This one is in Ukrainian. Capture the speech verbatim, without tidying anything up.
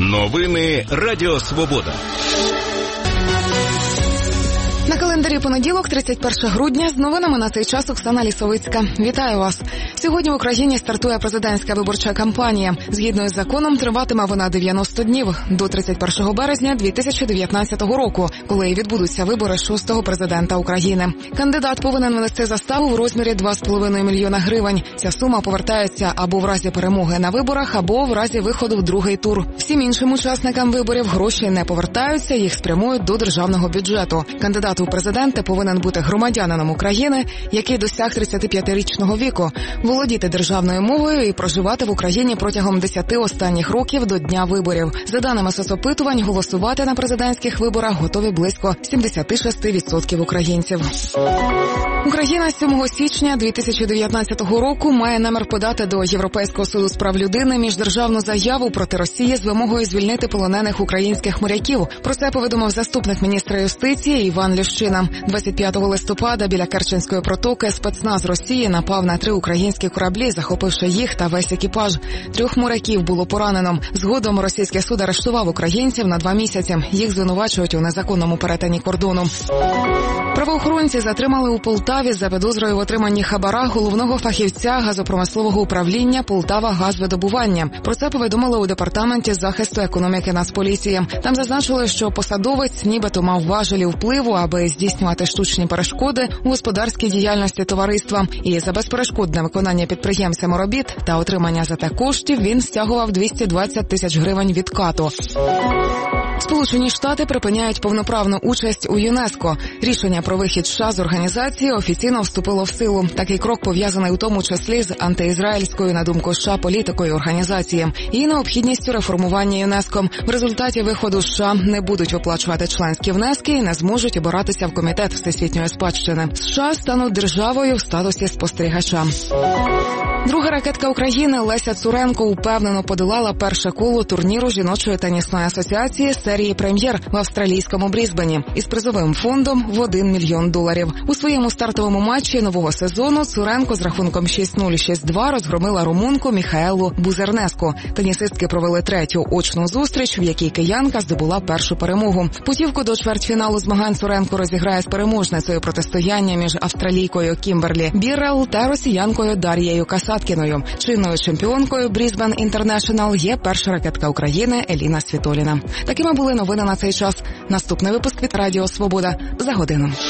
Новини Радіо Свобода. На календарі понеділок, тридцять перше грудня, з новинами на цей час Оксана Лісовицька. Вітаю вас. Сьогодні в Україні стартує президентська виборча кампанія. Згідно із законом, триватиме вона дев'яносто днів, до тридцять першого березня дві тисячі дев'ятнадцятого року, коли відбудуться вибори шостого президента України. Кандидат повинен внести заставу в розмірі два з половиною мільйона гривень. Ця сума повертається або в разі перемоги на виборах, або в разі виходу в другий тур. Всім іншим учасникам виборів гроші не повертаються, їх спрямують до державного бюджету. Кандидат у президенти повинен бути громадянином України, який досяг тридцятип'ятирічного віку, володіти державною мовою і проживати в Україні протягом десяти останніх років до дня виборів. За даними соцопитувань, голосувати на президентських виборах готові близько сімдесят шість відсотків українців. Україна сьомого січня дві тисячі дев'ятнадцятого року має намір подати до Європейського суду з прав людини міждержавну заяву проти Росії з вимогою звільнити полонених українських моряків. Про це повідомив заступник міністра юстиції Іван Ліщина. двадцять п'ятого листопада біля Керченської протоки спецназ Росії напав на три українські кораблі, захопивши їх та весь екіпаж. Трьох моряків було поранено. Згодом російський суд арештував українців на два місяці. Їх звинувачують у незаконному перетині кордону. Правоохоронці затримали у Полтаві за підозрою в отриманні хабара головного фахівця газопромислового управління «Полтава-Газвидобування». Про це повідомили у Департаменті захисту економіки Нацполіції. Там зазначили, що посадовець нібито мав важелі впливу, аби здійснювати штучні перешкоди у господарській діяльності товариства. І за безперешкодне виконання підприємцями робіт та отримання за те коштів він стягував двісті двадцять тисяч гривень відкату. Сполучені Штати припиняють повноправну участь у ЮНЕСКО. Рішення про вихід США з організації офіційно вступило в силу. Такий крок пов'язаний у тому числі з антиізраїльською, на думку США, політикою організації і необхідністю реформування ЮНЕСКО. В результаті виходу США не будуть оплачувати членські внески і не зможуть обиратися в Комітет всесвітньої спадщини. США стануть державою в статусі спостерігача. Друга ракетка України Леся Цуренко упевнено подолала перше коло турніру жіночої тенісної асоціації серії «Прем'єр» в австралійському Брізбені із призовим фондом в один мільйон доларів. У своєму стартовому матчі нового сезону Цуренко з рахунком шість нуль - шість два розгромила румунку Міхаелу Бузернеску. Тенісистки провели третю очну зустріч, в якій киянка здобула першу перемогу. Путівку до чвертьфіналу змагань Цуренко розіграє з переможницею протистояння між австралійкою Кімберлі Біррелл та росіянкою Дар'єю Касаткіною. Чинною чемпіонкою Брізбен Інтернешнл є перша ракетка України Еліна Світоліна. Такими були новини на цей час. Наступний випуск від Радіо Свобода за годину.